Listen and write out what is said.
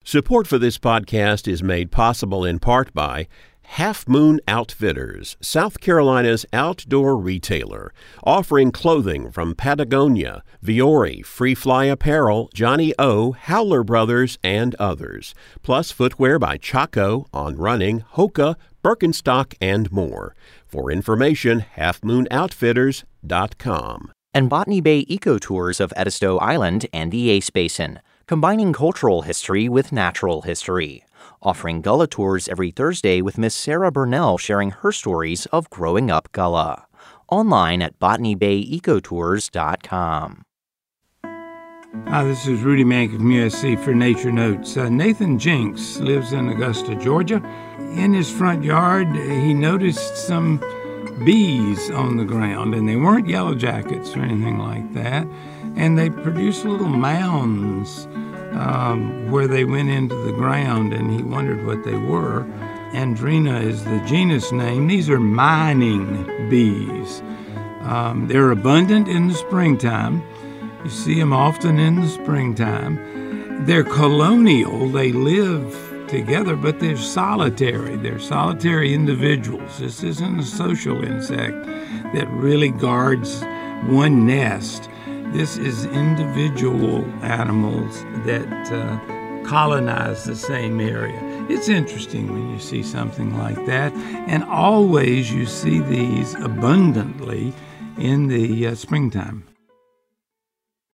Support for this podcast is made possible in part by Half Moon Outfitters, South Carolina's outdoor retailer, offering clothing from Patagonia, Viore, Free Fly Apparel, Johnny O, Howler Brothers, and others, plus footwear by Chaco, On Running, Hoka, Birkenstock, and more. For information, halfmoonoutfitters.com. And Botany Bay Eco Tours of Edisto Island and the Ace Basin, combining cultural history with natural history. Offering Gullah tours every Thursday with Miss Sarah Burnell sharing her stories of growing up Gullah. Online at botanybayecotours.com. Hi, this is Rudy Mank from USC for Nature Notes. Nathan Jenks lives in Augusta, Georgia. In his front yard, he noticed some bees on the ground, and they weren't yellow jackets or anything like that. And they produced little mounds where they went into the ground, and he wondered what they were. Andrena is the genus name. These are mining bees. They're abundant in the springtime. You see them often in the springtime. They're colonial. They live together, but they're solitary. They're solitary individuals. This isn't a social insect that really guards one nest. This is individual animals that colonize the same area. It's interesting when you see something like that, and always you see these abundantly in the springtime.